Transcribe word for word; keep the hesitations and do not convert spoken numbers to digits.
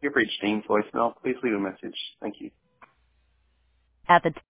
You've reached Dean's voicemail. Please leave a message. Thank you. At the